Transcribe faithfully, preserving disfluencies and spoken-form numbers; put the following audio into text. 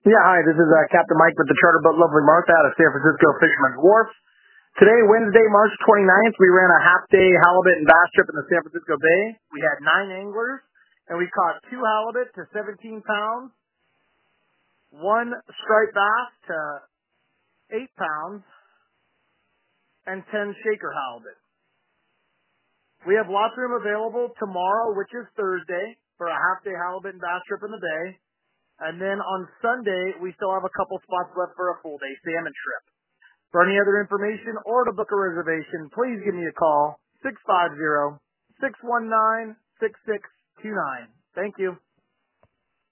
Yeah, hi, this is uh, Captain Mike with the Charter Boat Lovely Martha out of San Francisco Fisherman's Wharf. Today, Wednesday, March twenty-ninth, we ran a half-day halibut and bass trip in the San Francisco Bay. We had nine anglers, and we caught two halibut to seventeen pounds, one striped bass to eight pounds, and ten shaker halibut. We have lots of room available tomorrow, which is Thursday, for a half-day halibut and bass trip in the Bay. And then on Sunday, we still have a couple spots left for a full-day salmon trip. For any other information or to book a reservation, please give me a call, six five zero, six one nine, six six two nine. Thank you.